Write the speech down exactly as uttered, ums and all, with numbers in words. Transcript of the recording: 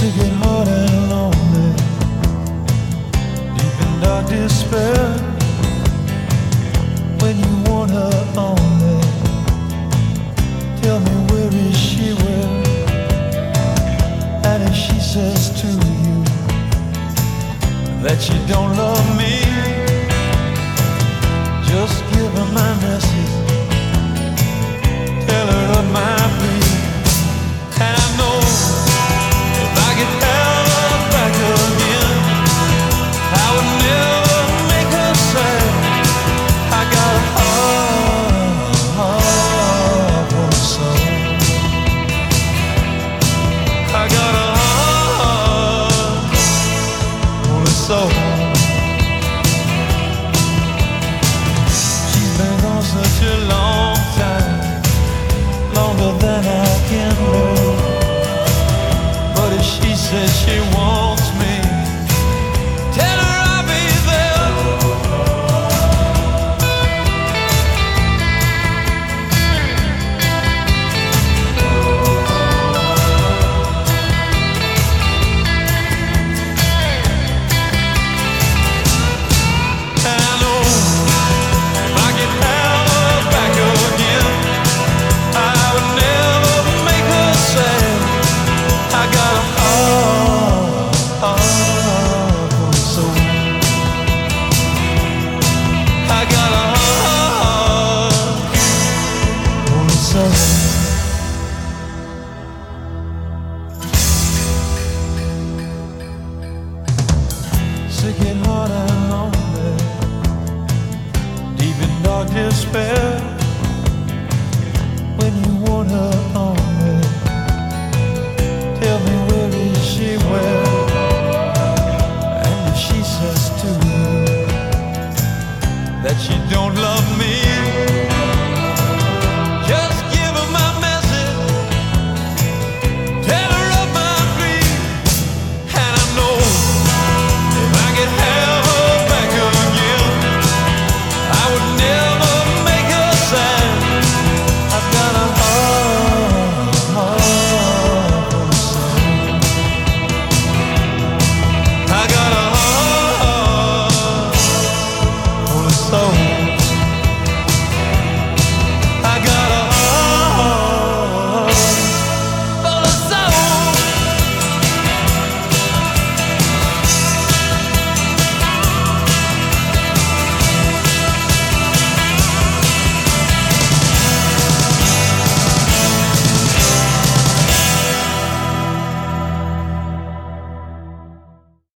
Sick at heart and lonely, deep in dark despair. When you want her only, tell me where is she, where? And if she says to you that she don't love me, just give her my message, tell her of my plea. And I know if I could have her back again, I would never make her sad. I got a heart, heart for the soul. I got a heart for the soul. She's been gone such a long time, longer than I can bear. But if she says she wants me, tell her I'll be there. And I know if I could have her back again, I would never make her sad. I got a heart, heart for the soul. I got a heart for the soul. Sick at heart and lonely, deep in dark despair.